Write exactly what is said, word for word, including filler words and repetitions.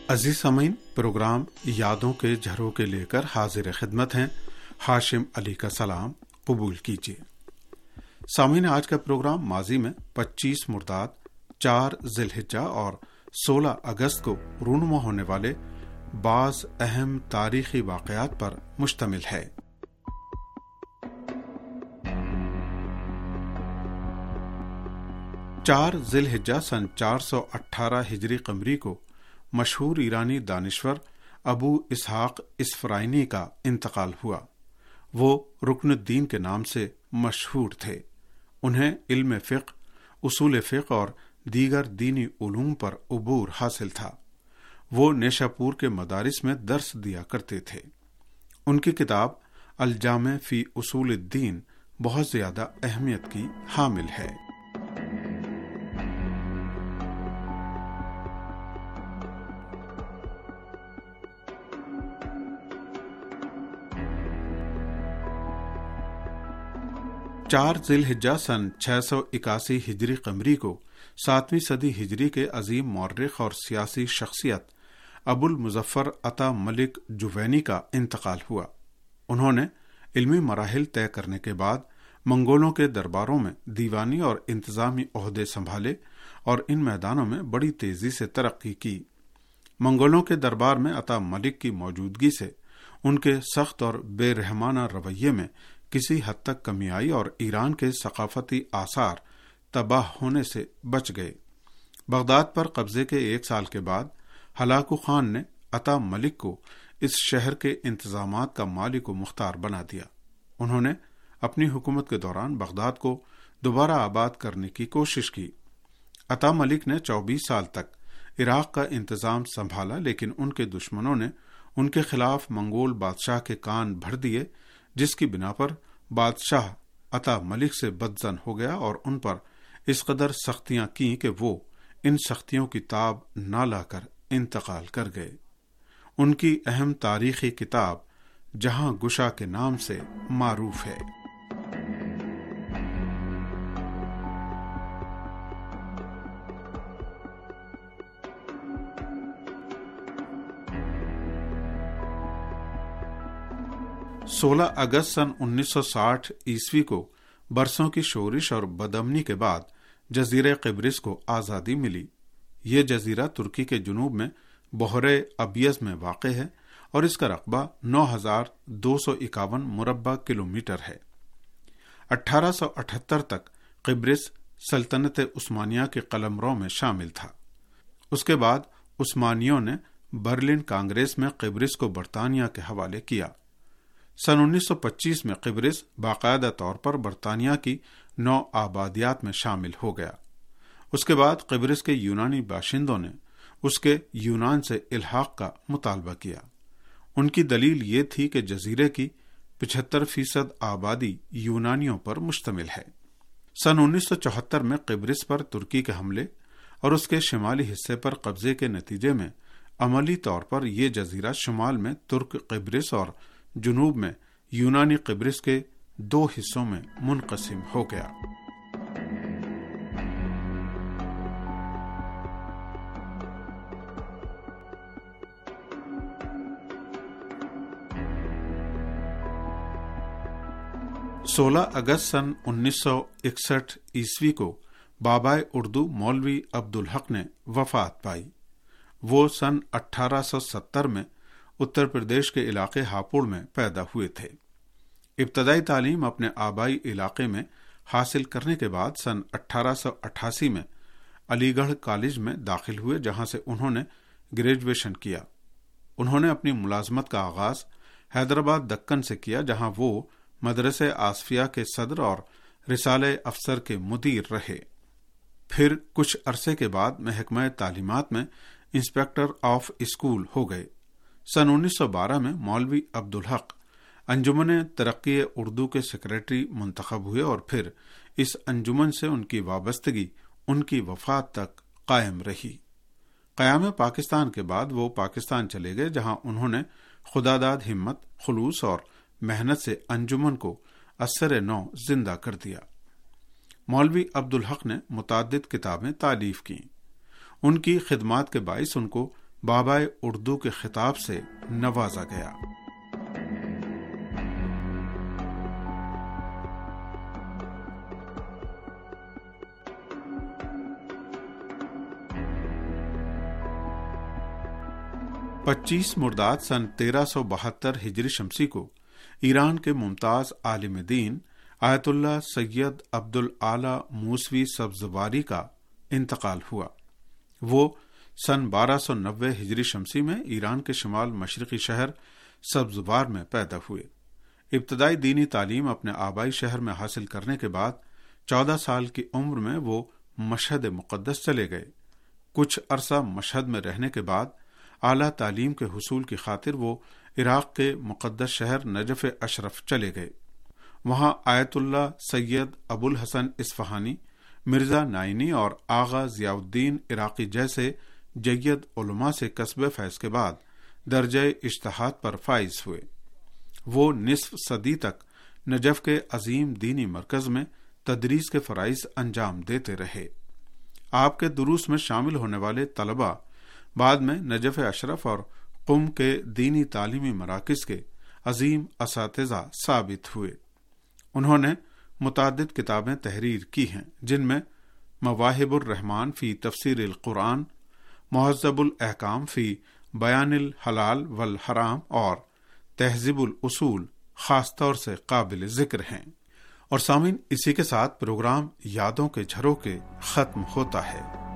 عزیز سامعین، پروگرام یادوں کے جھروں لے کر حاضر خدمت ہیں۔ ہاشم علی کا سلام قبول کیجیے۔ سامعین، آج کا پروگرام ماضی میں پچیس مرداد، چار ذی الحجہ اور سولہ اگست کو رونما ہونے والے بعض اہم تاریخی واقعات پر مشتمل ہے۔ چار ذی الحجہ سن چار سو اٹھارہ ہجری قمری کو مشہور ایرانی دانشور ابو اسحاق اسفرائینی کا انتقال ہوا۔ وہ رکن الدین کے نام سے مشہور تھے۔ انہیں علم فقہ، اصول فقہ اور دیگر دینی علوم پر عبور حاصل تھا۔ وہ نیشاپور کے مدارس میں درس دیا کرتے تھے۔ ان کی کتاب الجامع فی اصول الدین بہت زیادہ اہمیت کی حامل ہے۔ چار ذی الحجہ سن چھ سو اکاسی ہجری قمری کو ساتویں صدی ہجری کے عظیم مورخ اور سیاسی شخصیت ابو المظفر عطا ملک جوینی کا انتقال ہوا۔ انہوں نے علمی مراحل طے کرنے کے بعد منگولوں کے درباروں میں دیوانی اور انتظامی عہدے سنبھالے اور ان میدانوں میں بڑی تیزی سے ترقی کی۔ منگولوں کے دربار میں عطا ملک کی موجودگی سے ان کے سخت اور بے رحمانہ رویے میں کسی حد تک کمی آئی اور ایران کے ثقافتی آثار تباہ ہونے سے بچ گئے۔ بغداد پر قبضے کے ایک سال کے بعد ہلاکو خان نے عطا ملک کو اس شہر کے انتظامات کا مالک و مختار بنا دیا۔ انہوں نے اپنی حکومت کے دوران بغداد کو دوبارہ آباد کرنے کی کوشش کی۔ عطا ملک نے چوبیس سال تک عراق کا انتظام سنبھالا، لیکن ان کے دشمنوں نے ان کے خلاف منگول بادشاہ کے کان بھر دیے، جس کی بنا پر بادشاہ عطا ملک سے بدظن ہو گیا اور ان پر اس قدر سختیاں کیں کہ وہ ان سختیوں کی تاب نہ لا کر انتقال کر گئے۔ ان کی اہم تاریخی کتاب جہاں گشا کے نام سے معروف ہے۔ سولہ اگست سن انیس سو ساٹھ عیسوی کو برسوں کی شورش اور بدامنی کے بعد جزیرہ قبرص کو آزادی ملی۔ یہ جزیرہ ترکی کے جنوب میں بحیرہ ابیض میں واقع ہے اور اس کا رقبہ نو ہزار دو سو اکاون مربع کلومیٹر ہے۔ اٹھارہ سو اٹھہتر تک قبرص سلطنت عثمانیہ کے قلمرو میں شامل تھا۔ اس کے بعد عثمانیوں نے برلن کانگریس میں قبرص کو برطانیہ کے حوالے کیا۔ سن انیس سو پچیس میں قبرص باقاعدہ طور پر برطانیہ کی نو آبادیات میں شامل ہو گیا۔ اس کے بعد قبرص کے یونانی باشندوں نے اس کے یونان سے الحاق کا مطالبہ کیا۔ ان کی دلیل یہ تھی کہ جزیرے کی پچہتر فیصد آبادی یونانیوں پر مشتمل ہے۔ سن انیس سو چوہتر میں قبرص پر ترکی کے حملے اور اس کے شمالی حصے پر قبضے کے نتیجے میں عملی طور پر یہ جزیرہ شمال میں ترک قبرص اور جنوب میں یونانی قبرص کے دو حصوں میں منقسم ہو گیا۔ سولہ اگست سن انیس سو اکسٹھ عیسوی کو بابائے اردو مولوی عبدالحق نے وفات پائی۔ وہ سن اٹھارہ سو ستر میں اتر پردیش کے علاقے ہاپوڑ میں پیدا ہوئے تھے۔ ابتدائی تعلیم اپنے آبائی علاقے میں حاصل کرنے کے بعد سن اٹھارہ سو اٹھاسی میں علی گڑھ کالج میں داخل ہوئے، جہاں سے انہوں نے گریجویشن کیا۔ انہوں نے اپنی ملازمت کا آغاز حیدرآباد دکن سے کیا، جہاں وہ مدرسہ آصفیہ کے صدر اور رسالہ افسر کے مدیر رہے۔ پھر کچھ عرصے کے بعد محکمہ تعلیمات میں انسپیکٹر آف اسکول ہو گئے۔ سن انیس سو بارہ میں مولوی عبدالحق انجمن ترقی اردو کے سیکریٹری منتخب ہوئے اور پھر اس انجمن سے ان کی وابستگی ان کی وفات تک قائم رہی۔ قیام پاکستان کے بعد وہ پاکستان چلے گئے، جہاں انہوں نے خداداد ہمت، خلوص اور محنت سے انجمن کو اثر نو زندہ کر دیا۔ مولوی عبدالحق نے متعدد کتابیں تالیف کیں۔ ان کی خدمات کے باعث ان کو بابا اردو کے خطاب سے نوازا گیا۔ پچیس مرداد سن تیرہ سو بہتر ہجری شمسی کو ایران کے ممتاز عالم دین آیت اللہ سید عبد الاعلی موسوی سبزواری کا انتقال ہوا۔ وہ سن بارہ سو نوے ہجری شمسی میں ایران کے شمال مشرقی شہر سبزوار میں پیدا ہوئے۔ ابتدائی دینی تعلیم اپنے آبائی شہر میں حاصل کرنے کے بعد چودہ سال کی عمر میں وہ مشہد مقدس چلے گئے۔ کچھ عرصہ مشہد میں رہنے کے بعد اعلیٰ تعلیم کے حصول کی خاطر وہ عراق کے مقدس شہر نجف اشرف چلے گئے۔ وہاں آیت اللہ سید ابو الحسن اصفہانی، مرزا نائینی اور آغا ضیاء الدین عراقی جیسے جید علماء سے کسب فیض کے بعد درجہ اجتہاد پر فائز ہوئے۔ وہ نصف صدی تک نجف کے عظیم دینی مرکز میں تدریس کے فرائض انجام دیتے رہے۔ آپ کے دروس میں شامل ہونے والے طلباء بعد میں نجف اشرف اور قم کے دینی تعلیمی مراکز کے عظیم اساتذہ ثابت ہوئے۔ انہوں نے متعدد کتابیں تحریر کی ہیں، جن میں مواہب الرحمن فی تفسیر القرآن، مہذب الاحکام فی بیان الحلال والحرام اور تہذیب الاصول خاص طور سے قابل ذکر ہیں۔ اور سامعین، اسی کے ساتھ پروگرام یادوں کے جھروکے ختم ہوتا ہے۔